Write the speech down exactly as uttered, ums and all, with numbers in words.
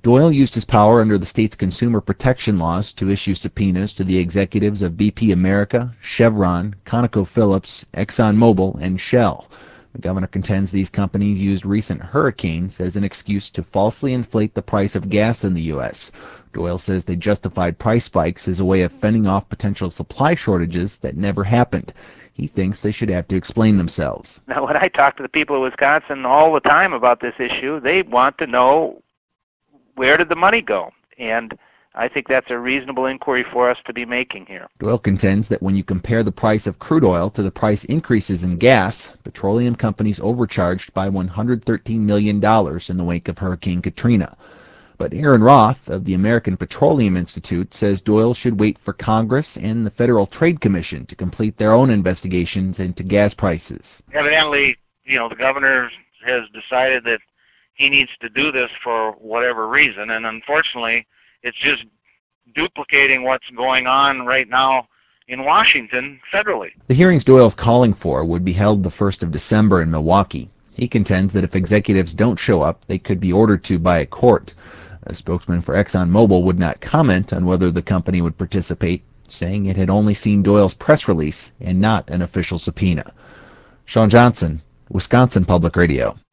Doyle used his power under the state's consumer protection laws to issue subpoenas to the executives of B P America, Chevron, ConocoPhillips, ExxonMobil, and Shell. The governor contends these companies used recent hurricanes as an excuse to falsely inflate the price of gas in the U S. Doyle says they justified price spikes as a way of fending off potential supply shortages that never happened. He thinks they should have to explain themselves. Now, when I talk to the people of Wisconsin all the time about this issue, they want to know, where did the money go? And I think that's a reasonable inquiry for us to be making here. Doyle contends that when you compare the price of crude oil to the price increases in gas, petroleum companies overcharged by one hundred thirteen million dollars in the wake of Hurricane Katrina. But Aaron Roth of the American Petroleum Institute says Doyle should wait for Congress and the Federal Trade Commission to complete their own investigations into gas prices. Evidently, you know, the governor has decided that he needs to do this for whatever reason, and unfortunately, it's just duplicating what's going on right now in Washington federally. The hearings Doyle's calling for would be held the first of December in Milwaukee. He contends that if executives don't show up, they could be ordered to by a court. A spokesman for ExxonMobil would not comment on whether the company would participate, saying it had only seen Doyle's press release and not an official subpoena. Sean Johnson, Wisconsin Public Radio.